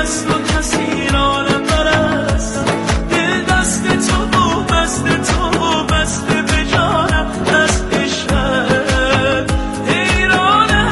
دست و کسی را نبرست، دل دست تو و بست تو و بست به جانم از عشقت حیرانم.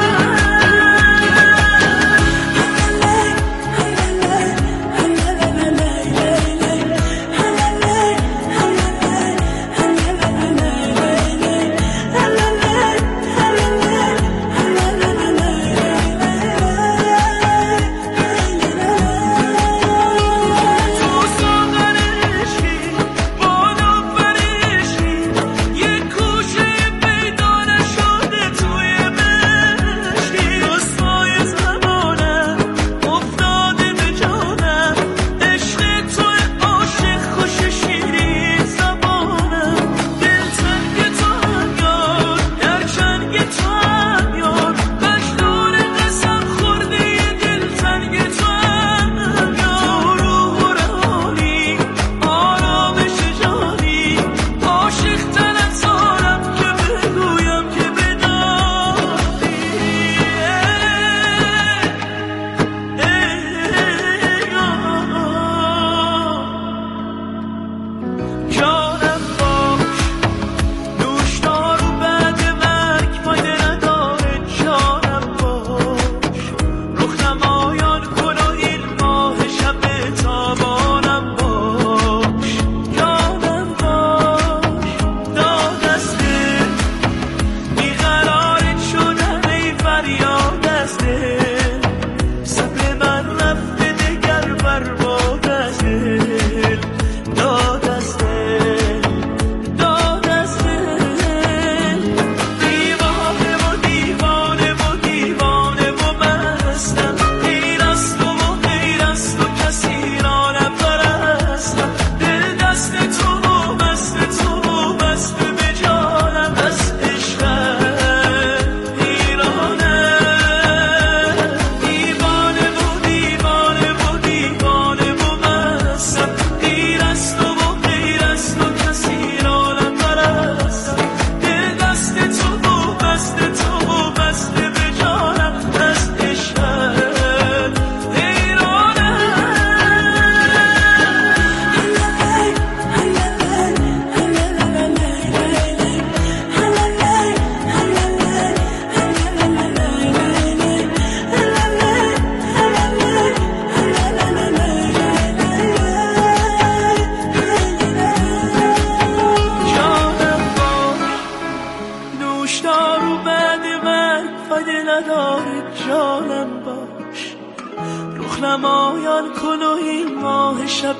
نمایان کن و این ماه شب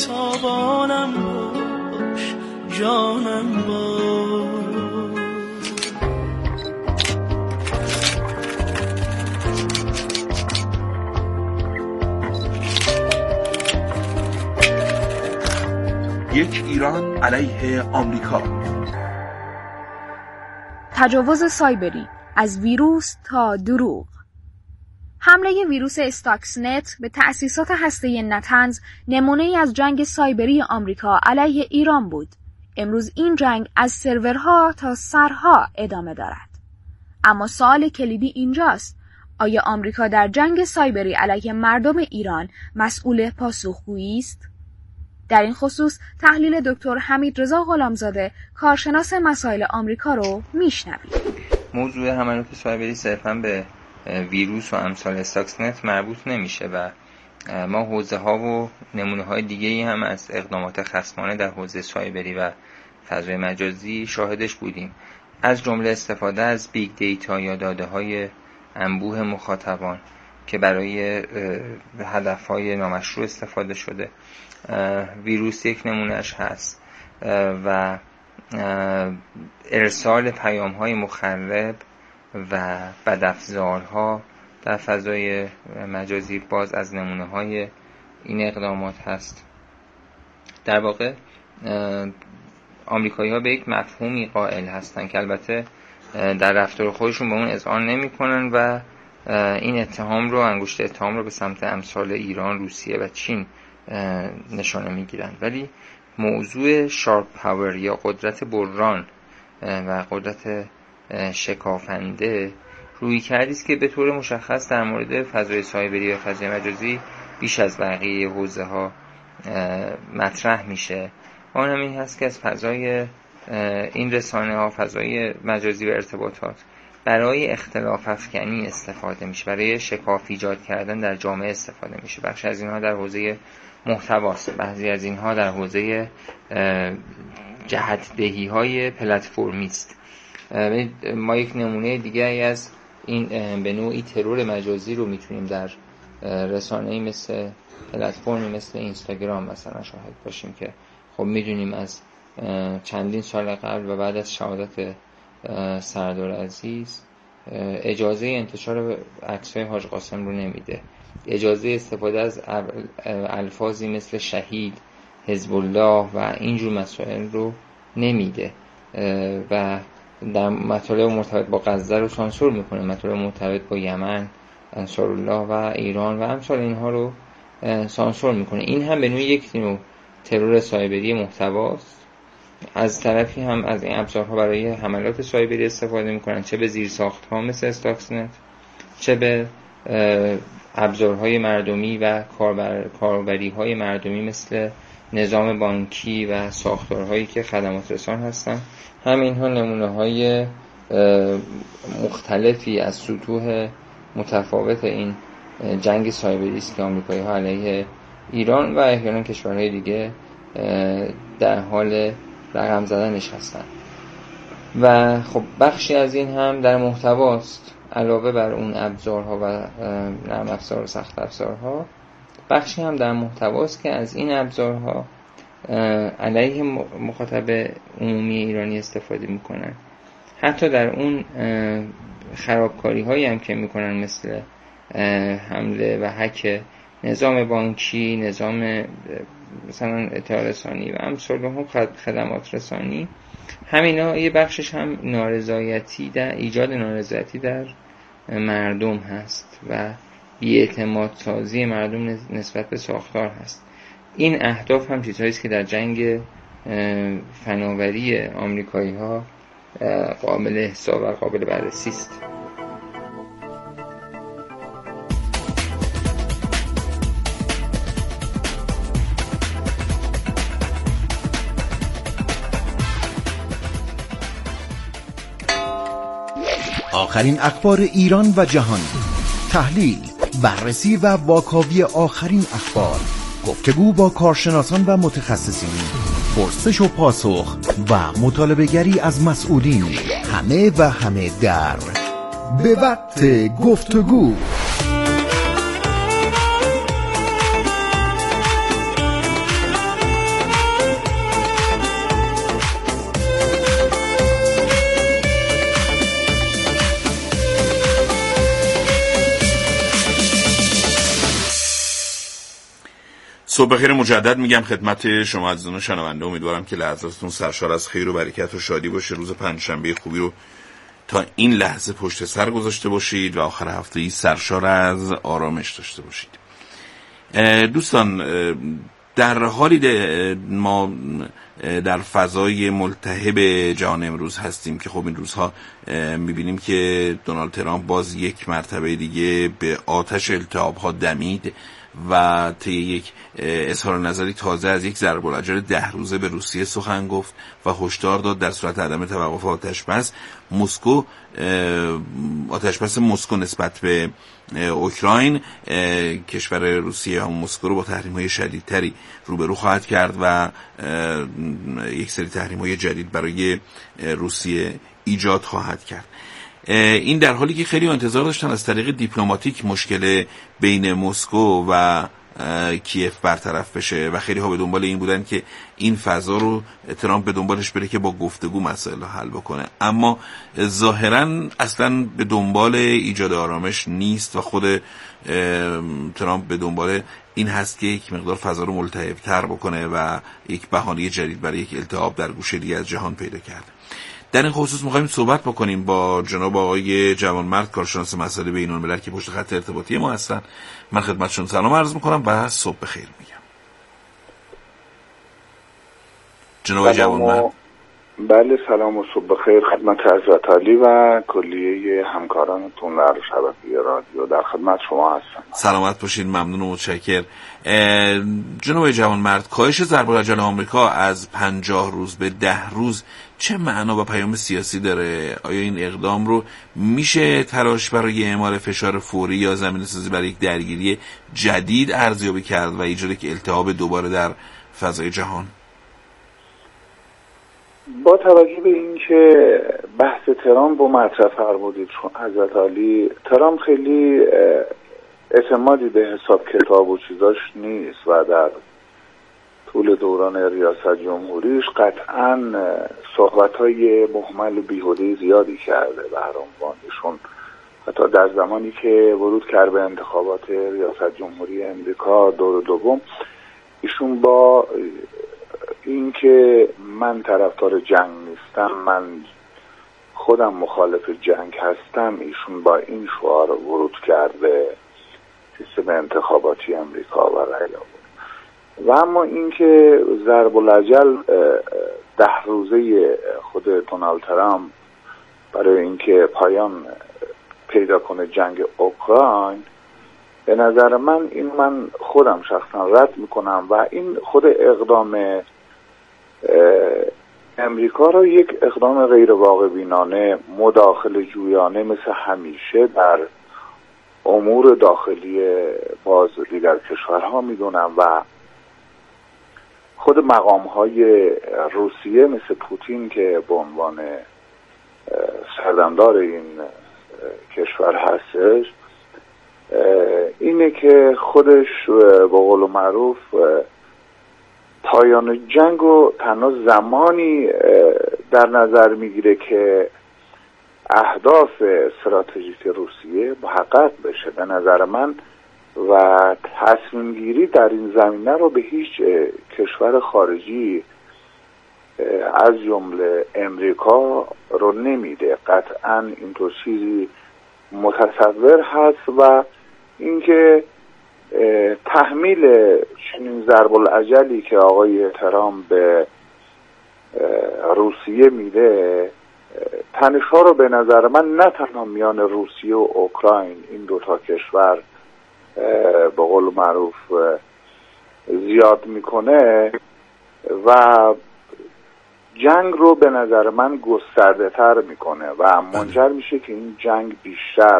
تابانم باش، جانم باش. یک ایران علیه آمریکا. تجاوز سایبری از ویروس تا دروغ. حمله ویروس استاکسنت به تأسیسات هسته‌ای نتنز نمونه‌ای از جنگ سایبری آمریکا علیه ایران بود. امروز این جنگ از سرورها تا سرها ادامه دارد. اما سوال کلیدی اینجاست: آیا آمریکا در جنگ سایبری علیه مردم ایران مسئول پاسخگویی است؟ در این خصوص تحلیل دکتر حمیدرضا غلامزاده، کارشناس مسائل آمریکا رو میشنویم. موضوع حملات سایبری صرفاً به ویروس و امثال استاکسنت مربوط نمیشه و ما حوزه ها و نمونه های دیگه‌ای هم از اقدامات خصمانه در حوزه سایبری و فضای مجازی شاهدش بودیم، از جمله استفاده از بیگ دیتا یا داده های انبوه مخاطبان که برای هدفهای نامشروع استفاده شده. ویروس یک نمونهش هست و ارسال پیام های مخرب و بدافزارها در فضای مجازی باز از نمونه های این اقدامات هست. در واقع آمریکایی ها به یک مفهومی قائل هستن که البته در رفتار خودشون به اون اذعان نمی کنن و این اتهام رو، انگشت اتهام رو به سمت امثال ایران، روسیه و چین نشانه می گیرن. ولی موضوع شارپ پاور یا قدرت بران و قدرت شکافنده روی کردی است که به طور مشخص در مورد فضای سایبری و فضای مجازی بیش از بقیه حوزه ها مطرح میشه. اون هم این هست که از فضای این رسانه ها، فضای مجازی و ارتباطات، برای اختلاف افکنی استفاده میشه، برای شکاف ایجاد کردن در جامعه استفاده میشه. بخش از اینها در حوزه محتواست، بعضی از اینها در حوزه جهت‌دهی های پلتفرمی است. ما یک نمونه دیگری از این به نوعی ترور مجازی رو میتونیم در رسانه‌ای مثل پلتفرمی مثل اینستاگرام مثلا شاهد باشیم که خب میدونیم از چندین سال قبل و بعد از شهادت سردار عزیز اجازه انتشار عکس‌های حاج قاسم رو نمیده، اجازه استفاده از الفاظی مثل شهید، حزب الله و اینجور مسائل رو نمیده و در مطالب مرتبط با غزه رو سانسور میکنه، مطالب مرتبط با یمن، انصارالله و ایران و امثال اینها رو سانسور میکنه. این هم به نوعی یک نوع ترور سایبری محتواست. از طرفی هم از این ابزارها برای حملات سایبری استفاده میکنن، چه به زیرساخت‌ها مثل استاکسنت، چه به ابزارهای مردمی و کاربری‌های مردمی مثل نظام بانکی و ساختارهایی که خدمات رسان هستن. همینها نمونه‌های مختلفی از سطوح متفاوت این جنگ سایبری است که آمریکایی‌ها علیه ایران و احیانا کشورهای دیگه در حال رقم زدنش هستن. و خب بخشی از این هم در محتواست، علاوه بر اون ابزارها و نرم افزار و سخت افزارها، بخشی هم در محتواست که از این ابزارها علیه مخاطب عمومی ایرانی استفاده میکنن. حتی در اون خرابکاری هایی هم که میکنن مثل حمله و هک نظام بانکی، نظام مثلا اطلاع رسانی و امثال خدمات رسانی، همینا یه بخشش هم نارضایتی در ایجاد نارضایتی در مردم هست و بی‌اعتماد سازی مردم نسبت به ساختار هست. این اهداف هم چیزهایی است که در جنگ فناوری آمریکایی ها قابل حساب و قابل بررسی است. آخرین اخبار ایران و جهان، تحلیل، بررسی و واکاوی آخرین اخبار، گفتگو با کارشناسان و متخصصین، پرسش و پاسخ و مطالبه‌گری از مسئولین، همه و همه در به وقت گفتگو. صبح بخیر مجدد میگم خدمت شما عزیزان شنونده. امیدوارم که لحظاتتون سرشار از خیر و برکت و شادی باشه. روز پنجشنبه خوبی رو تا این لحظه پشت سر گذاشته باشید و آخر هفته‌ای سرشار از آرامش داشته باشید. دوستان، در حالی ما در فضای ملتهب جهان امروز هستیم که خب این روزها میبینیم که دونالد ترامپ باز یک مرتبه دیگه به آتش التهاب‌ها دمید و طی یک اظهار نظری تازه از یک ضرب الاجل 10 روزه به روسیه سخن گفت و هشدار داد در صورت عدم توقف آتشبس مسکو نسبت به اوکراین، کشور روسیه هم مسکو رو با تحریم‌های شدیدتری روبرو خواهد کرد و یک سری تحریم‌های جدید برای روسیه ایجاد خواهد کرد. این در حالی که خیلی انتظار داشتن از طریق دیپلماتیک مشکل بین مسکو و کیف برطرف بشه و خیلی ها به دنبال این بودن که این فضا رو ترامپ به دنبالش بره که با گفتگو مسائل رو حل بکنه، اما ظاهرا اصلا به دنبال ایجاد آرامش نیست و خود ترامپ به دنبال این هست که یک مقدار فضا رو ملتهب‌تر بکنه و یک بهانه جدید برای یک التهاب در گوشه دیگه از جهان پیدا کرده. در این خصوص می‌خوایم صحبت بکنیم با جناب آقای جوانمرد، کارشناس مسائل بین‌الملل که پشت خط ارتباطی ما هستن. من خدمتشون سلام عرض می‌کنم و صبح بخیر میگم. جناب جوانمرد بله، سلام و صبح بخیر خدمت حضرت علی و کلیه همکارانتون در شبکه رادیو. در خدمت شما هستم. سلامت باشید، ممنون و متشکر. جناب جوانمرد، کاهش ضرب العجل آمریکا از 50 روز به 10 روز چه معنا و پیام سیاسی داره؟ آیا این اقدام رو میشه تلاش برای اعمال فشار فوری یا زمینه‌سازی برای یک درگیری جدید ارزیابی کرد و ایجاد یک التهاب دوباره در فضای جهان؟ با توجه به اینکه بحث ترامپ رو مطرح فرمودید حضرت علی، ترامپ خیلی اعتمادی به حساب کتاب و چیزاش نیست و در طول دوران ریاست جمهوریش قطعاً صحبت‌های مهمل و بیهوده زیادی کرده. به هر عنوان ایشون حتی در زمانی که ورود کرد به انتخابات ریاست جمهوری امریکا دور دوم، ایشون با اینکه من طرفدار جنگ نیستم، من خودم مخالف جنگ هستم، ایشون با این شعار ورود کرد به سیستم انتخاباتی امریکا و رأی آورد. و اما اینکه ضرب العجل 10 روزه خود دونالد ترامپ برای اینکه پایان پیدا کنه جنگ اوکراین، به نظر من خودم شخصا رد میکنم و این خود اقدام امریکا را یک اقدام غیر واقع بینانه، مداخله جویانه مثل همیشه در امور داخلی باز دیگر کشورها میدونم و خود مقام‌های روسیه مثل پوتین که به عنوان سردمدار این کشور هستش، اینه که خودش به قول معروف پایان جنگ رو تنها زمانی در نظر میگیره که اهداف استراتژیک روسیه محقق بشه. به نظر من و تصمیم گیری در این زمینه رو به هیچ کشور خارجی از جمله امریکا رو نمیده. قطعا اینطور چیزی متصور هست و اینکه تحمیل چنین ضرب العجلی که آقای ترامپ به روسیه میده، تنش‌ها رو به نظر من نه تنها میان روسیه و اوکراین، این دوتا کشور به قول معروف زیاد میکنه و جنگ رو به نظر من گسترده تر میکنه و منجر میشه که این جنگ بیشتر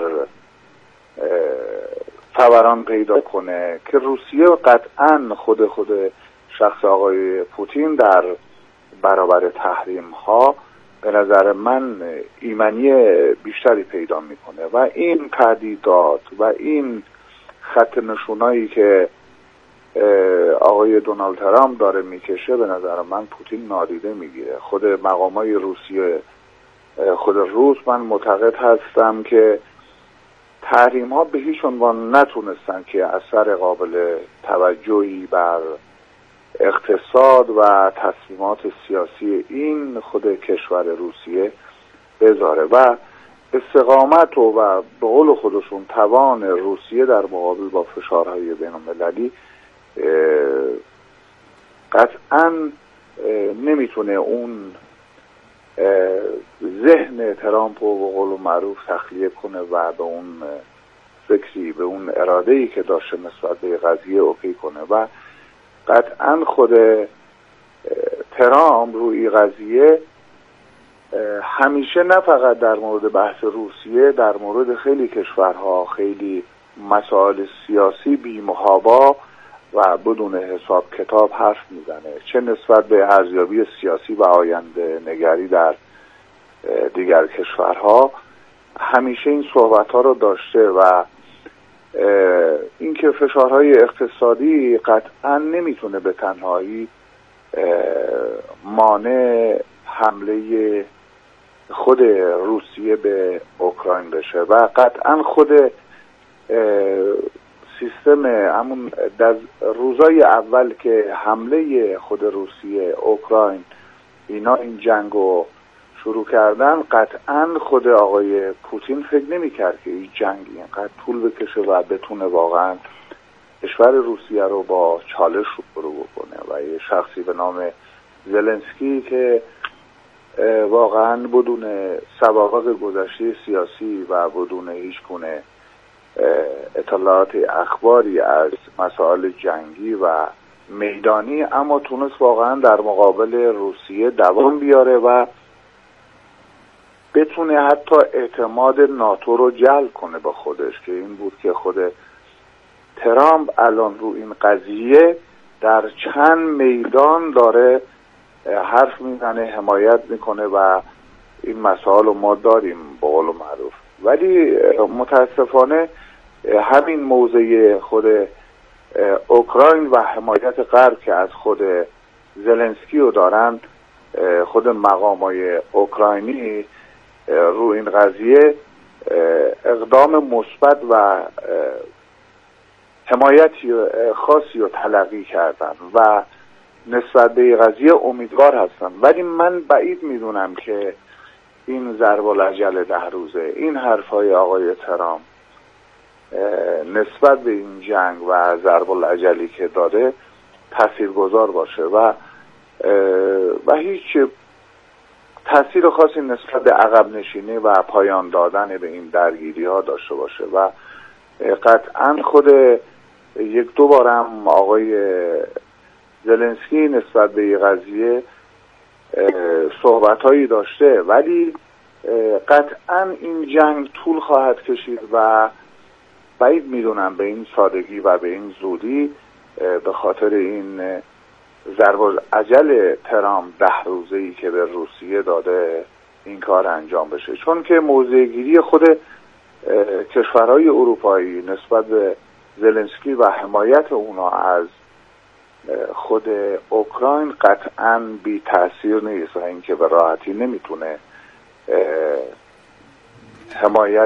فوران پیدا کنه که روسیه قطعاً خود شخص آقای پوتین در برابر تحریم ها به نظر من ایمنی بیشتری پیدا میکنه و این تهدیدات و این خط نشونایی که آقای دونالد ترامپ داره میکشه به نظر من پوتین نادیده میگیره. خود مقامای روسیه، خود روس، من معتقد هستم که تحریم ها به هیچ عنوان نتونستن که اثر قابل توجهی بر اقتصاد و تصمیمات سیاسی این خود کشور روسیه بذاره و استقامت و به قول خودشون توان روسیه در مقابل با فشارهای بین المللی قطعاً نمیتونه اون ذهن ترامپ رو به قول معروف تخلیه کنه و به اون فکری، به اون اراده‌ای که داشته نسبت به قضیه اوکی کنه و قطعاً خود ترامپ روی قضیه همیشه نه فقط در مورد بحث روسیه، در مورد خیلی کشورها، خیلی مسائل سیاسی بی‌محابا و بدون حساب کتاب حرف میزنه، چه نسبت به ارزیابی سیاسی و آینده نگری در دیگر کشورها. همیشه این صحبت ها رو داشته و اینکه فشارهای اقتصادی قطعا نمیتونه به تنهایی مانع حمله خود روسیه به اوکراین بشه و قطعا خود سیستم همون در روزای اول که حمله خود روسیه اوکراین اینا این جنگو شروع کردن، قطعا خود آقای پوتین فکر نمی‌کرد که این جنگ اینقدر طول بکشه و بتونه واقعا کشور روسیه رو با چالش روبرو بکنه و یه شخصی به نام زلنسکی که واقعا بدون سوابق گذشته سیاسی و بدون هیچ گونه اطلاعات اخباری از مسائل جنگی و میدانی، اما تونست واقعا در مقابل روسیه دوام بیاره و بتونه حتی اعتماد ناتو رو جلب کنه به خودش، که این بود که خود ترامپ الان رو این قضیه در چند میدان داره حرف میزنه، حمایت میکنه و این مسائل رو ما داریم به قول معروف. ولی متاسفانه همین موضع خود اوکراین و حمایت غرب که از خود زلنسکی رو دارن، خود مقامای اوکراینی رو این قضیه اقدام مثبت و حمایتی خاصی رو تلقی کردن و نسبت به قضیه امیدوار هستن. ولی من بعید میدونم که این ضرب العجل 10 روزه، این حرفای آقای ترامپ نسبت به این جنگ و ضرب العجلی که داده تاثیرگذار باشه و هیچ تاثیر خاصی نسبت به عقب نشینی و پایان دادن به این درگیری ها داشته باشه. و قطعا خود یک دو بارم آقای زلنسکی نسبت به این قضیه صحبت هایی داشته، ولی قطعا این جنگ طول خواهد کشید و بعید میدونم به این سادگی و به این زودی به خاطر این ضرب العجل ترامپ 10 روزه‌ای که به روسیه داده این کار انجام بشه، چون که موضع‌گیری خود کشورهای اروپایی نسبت به زلنسکی و حمایت اونا از خود اوکراین قطعاً بی تأثیر نیست و اینکه به راحتی نمیتونه حمایت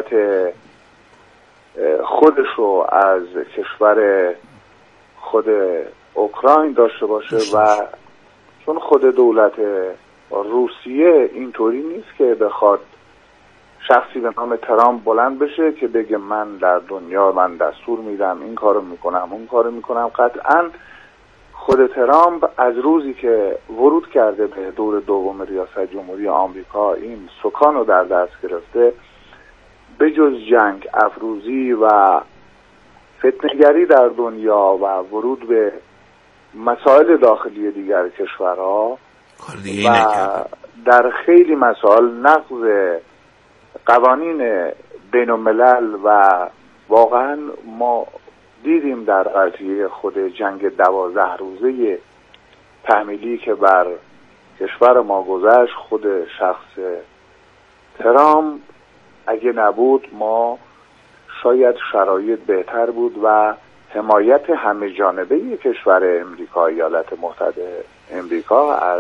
خودش رو از کشور خود اوکراین داشته باشه. و چون خود دولت روسیه اینطوری نیست که بخواد شخصی به نام ترامپ بلند بشه که بگه من در دنیا من دستور میدم این کارو میکنم اون کارو میکنم. قطعاً خود ترامپ از روزی که ورود کرده به دور دوم ریاست جمهوری آمریکا این سکان رو در دست گرفته، به جز جنگ افروزی و فتنه‌گری در دنیا و ورود به مسائل داخلی دیگر کشورها و در خیلی مسائل نقض قوانین بین الملل و واقعا ما دیدیم در قضیه خود جنگ 12 روزه تحمیلی که بر کشور ما گذشت، خود شخص ترامپ اگه نبود ما شاید شرایط بهتر بود و حمایت همه جانبه کشور امریکا، ایالات متحده امریکا از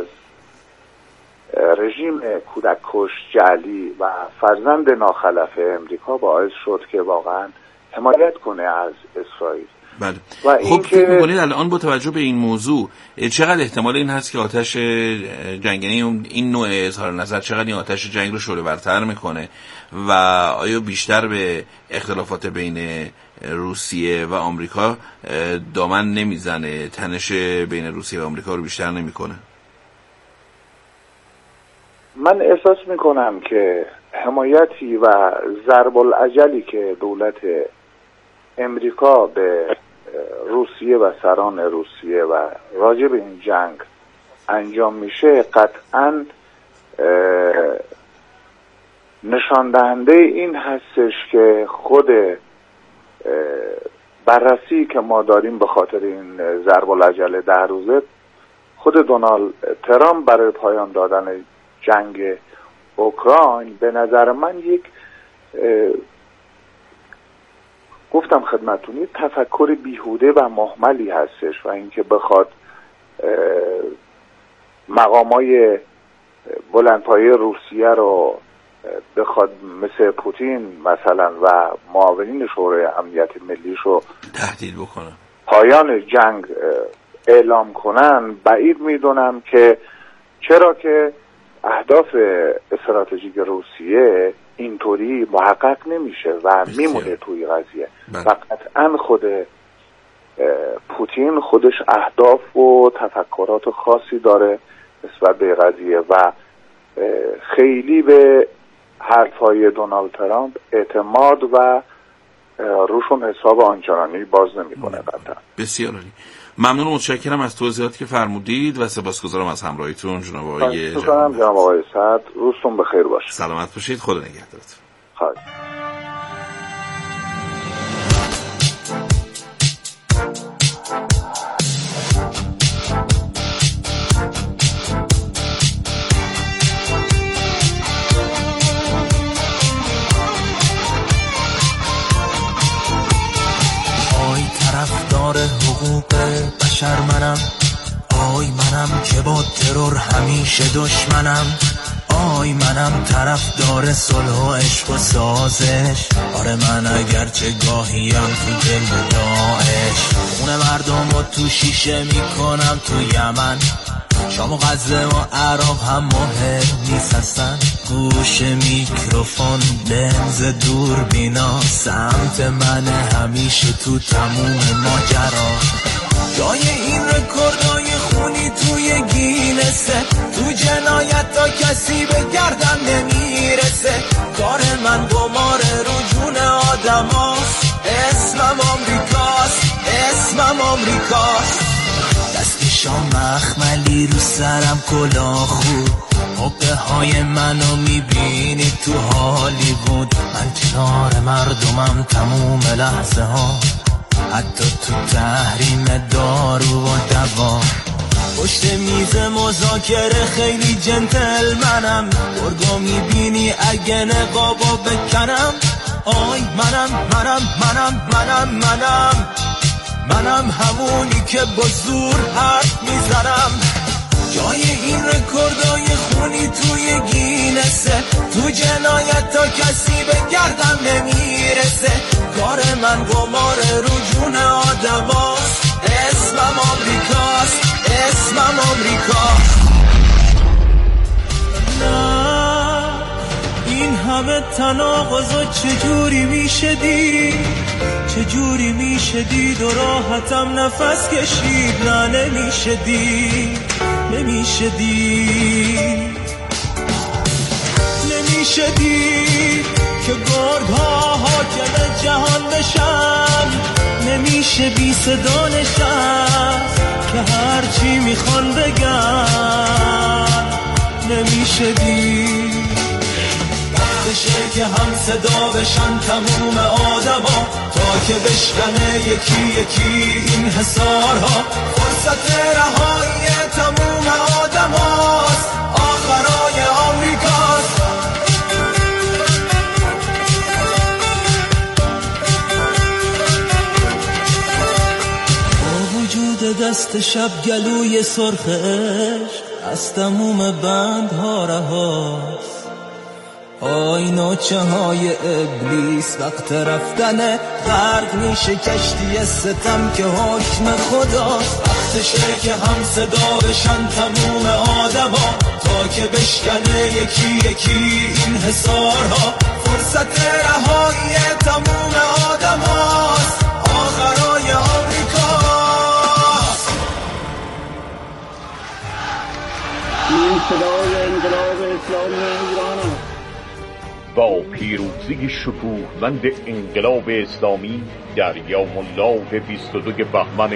رژیم کودککش جعلی و فرزند ناخلف امریکا باعث شد که واقعا حمایت کنه از اسرائیل. بله. و خب فکر می‌کنید الان با توجه به این موضوع چقدر احتمال این هست که آتش جنگ، این نوع اظهار نظر چقدر این آتش جنگ رو شعله ورتر میکنه و آیا بیشتر به اختلافات بین روسیه و آمریکا دامن نمیزنه، تنش بین روسیه و آمریکا رو بیشتر نمیکنه؟ من احساس میکنم که حمایتی و ضرب العجلی که دولت امریکا به روسیه و سران روسیه و راجع به این جنگ انجام میشه قطعاً نشان دهنده این هستش که خود بررسی که ما داریم به خاطر این ضرب العجل 10 روزه، خود دونالد ترامپ برای پایان دادن جنگ اوکراین به نظر من یک گفتم خدمتتون تفکر بیهوده و مهملی هستش و اینکه بخواد مقامای بلندپایه روسیه رو بخواد مثل پوتین مثلا و معاونین شورای امنیت ملیش رو تهدید بکنن، پایان جنگ اعلام کنن، بعید میدونم که، چرا که اهداف استراتژیک روسیه اینطوری محقق نمیشه و میمونه توی قضیه. و قطعا خود پوتین خودش اهداف و تفکرات خاصی داره نسبت به قضیه و خیلی به حرفهای دونالد ترامپ اعتماد و روشون حساب آنچنانی باز نمی‌کنه قطعا. بسیار عالی. ممنون و متشکرم از توضیحاتی که فرمودید و سپاسگزارم از همراهیتون جناب آقای جناب آقای سعد. روزتون بخیر باشه. سلامت باشید. خدا نگهدارتون. خواهش. طرفدار حقوق بشر منم، آی منم که با ترور همیشه دشمنم، آی منم طرفدار صلح و عشق و سازش، آره من اگرچه گاهیم تو دل داعش، خون مردم رو تو شیشه میکنم تو یمن، شام و غزه و عراق هم مهم نیست هستن، گوش میکروفون لنز دور بینا سمت من همیشه تو تموم ماجرا، جای این رکوردای خونی توی گینسه، تو جنایت تا کسی به گردن نمیرسه، کار من قمار رو جون آدماست، اسمم آمریکاست، اسمم آمریکاست، دستشان مخملی رو سرم کلاهو، حقه های منو میبینی تو هالیوود، من کنار مردمم تموم لحظه ها، حتی تو تحریم دارو و دوا، پشت میز مذاکره خیلی جنتلمنم، گرگو میبینی اگه نقابو بکنم، آی منم همونی که با زور حرف میزنم، جای این رکوردای خونی توی گینسه، تو جنایت تا کسی به گردن نمیرسه، کار من قمار رو جون آدماست، اسمم آمریکاست، اسمم آمریکاست. نه این همه تناقضا چجوری میشه دید، چجوری میشه دید و راحتم نفس کشید، نه نمیشه دید، نمیشه دید، نمیشه دید که گردها حاکم جهان بشن، نمیشه بی صدا نشست که هرچی میخوان بگن، نمیشه دید وقتشه که هم صدا بشن تموم آدما، تا که بشکنه یکی یکی این حصارها، فرصت رهایی تموم آدماست، آخرای آمریکاست. با وجود دست شب گلوی سرخ عشق از تموم بندها رهاست، آی نوچه های ابلیس وقت رفتن غرق میشه کشتی ستم که حکم خداست، وقتشه که هم صدا بشن تموم آدما، تا که بشکنه یکی یکی این حصارها، فرصت رهایی تموم آدماست، آخرای آمریکاست. من صدای انقلاب اسلامی ایرانم. با پیروزی شکوهمند انقلاب اسلامی در یوم الله 22 بهمن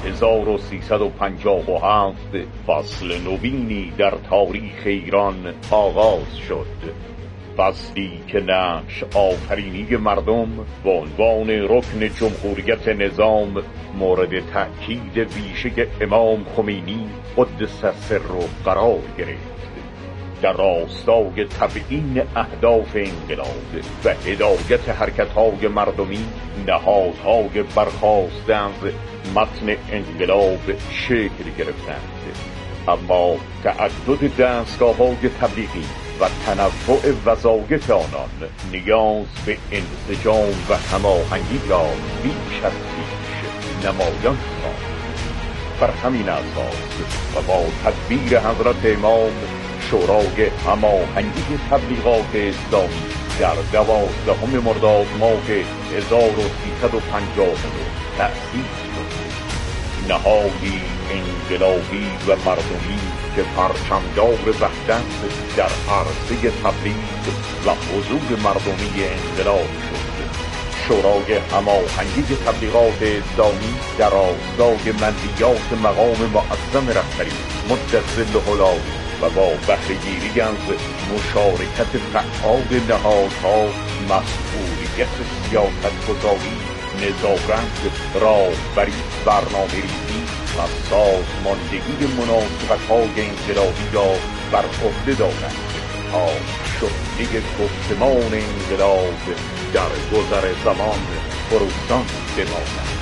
1357 فصل نوینی در تاریخ ایران آغاز شد، فصلی که نقش آفرینی مردم به عنوان رکن جمهوریت نظام مورد تأکید ویژه امام خمینی قدس سره قرار گرفت، در راستای تبیین اهداف انقلاب و هدایت حرکت‌های مردمی نهادهای برخاسته از متن انقلاب شکل گرفتند، اما تعدد دستگاه‌های تبلیغی و تنوع وظایف آنان نیاز به انسجام و هماهنگی را بیش از پیش نمایان ساخت. بر همین اساس و با تدبیر حضرت امام شورای هماهنگی تبلیغات اسلامی در 12 مرداد ماه 1359 تأسیس شد، نهادی انقلابی و مردمی که پرچمدار وحدت در عرصه تبلیغ و حضور مردمی انقلاب شد. شورای هماهنگی تبلیغات اسلامی در راستای مندیات مقام معظم رهبری مدظله الله و با بهره‌گیری از مشارکت فعال نهادها مسئولیت سیاست‌گذاری، نظارت، راهبری، برنامه‌ریزی و سازماندهی مناسبت‌های انقلابی را بر عهده دارند تا شهره گفتمان انقلاب در گذر زمان فروزان بماند.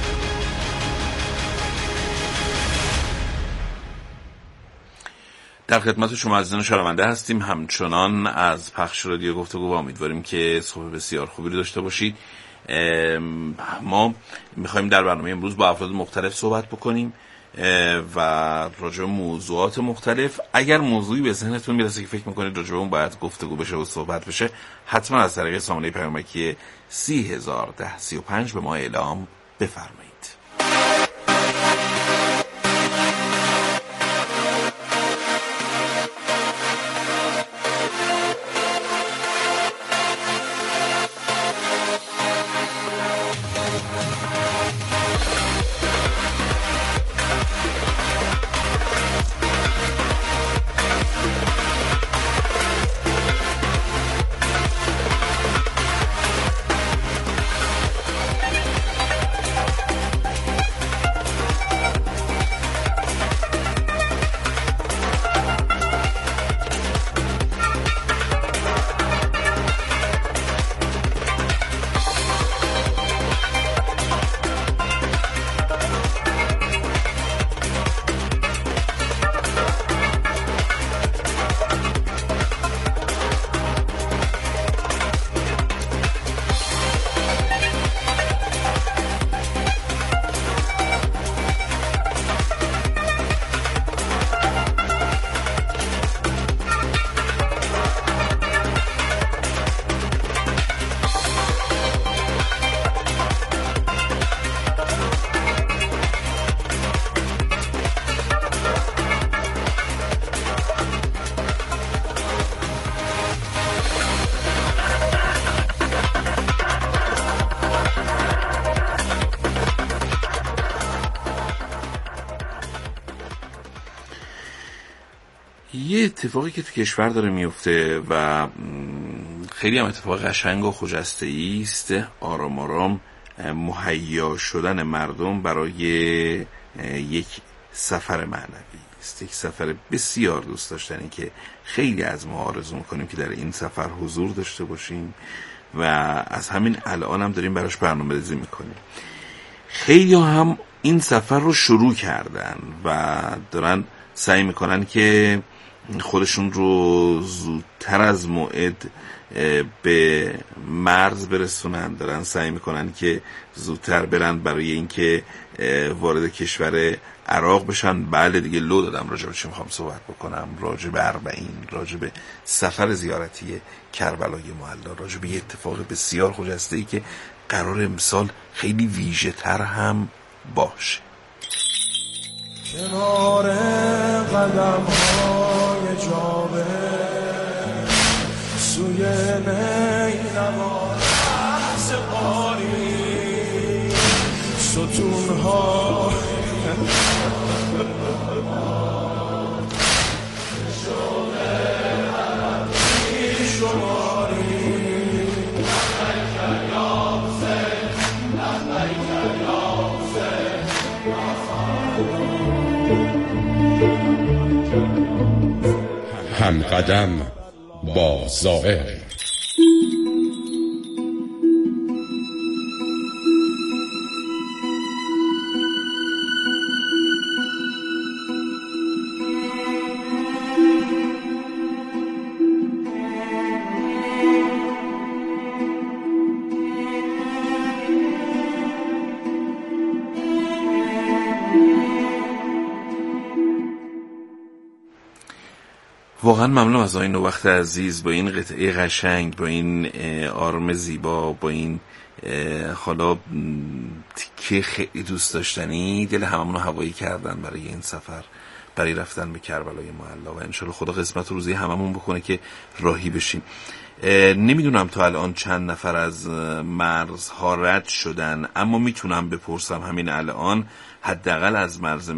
در خدمت شما عزیزان شنونده هستیم. همچنان از پخش رادیو گفتگو و امیدواریم که صبح بسیار خوبی رو داشته باشید. ما میخوایم در برنامه امروز با افراد مختلف صحبت بکنیم و راجع به موضوعات مختلف. اگر موضوعی به ذهنتون میرسه که فکر میکنید راجع به اون باید گفتگو بشه و صحبت بشه، حتما از طریق سامانه پیامکی 301035 به ما اعلام بفرمایید. یه اتفاقی که تو کشور داره میفته و خیلی هم اتفاق قشنگ و خجسته است، آرام آرام مهیا شدن مردم برای یک سفر معنوی است، یک سفر بسیار دوست داشتنی که خیلی از ما آرزو میکنیم که در این سفر حضور داشته باشیم و از همین الان هم داریم براش برنامه‌ریزی میکنیم. خیلی هم این سفر رو شروع کردن و دارن سعی میکنن که خودشون رو زودتر از موعد به مرز برسونن، دارن سعی میکنن که زودتر برن برای اینکه وارد کشور عراق بشن. بله دیگه لو دادم راجع به چی میخوام صحبت بکنم، راجع به اربعین، راجع به سفر زیارتی کربلای معلی، راجع به یه اتفاق بسیار خجسته‌ای که قرار امسال خیلی ویژه تر هم باشه. کنار قدم های جابه سوی نینوا بحث قاری ستون ها هم قدم با زائر. واقعا ممنون از آقای نوبخت عزیز با این قطعه قشنگ، با این آرم زیبا، با این حالا تیکه خیلی دوست داشتنی دل هممون رو هوایی کردن برای این سفر، برای رفتن به کربلای معلی و انشالله خدا قسمت روزی هممون بکنه که راهی بشیم. نمیدونم تا الان چند نفر از مرزها رد شدن، اما میتونم بپرسم همین الان حداقل از مرز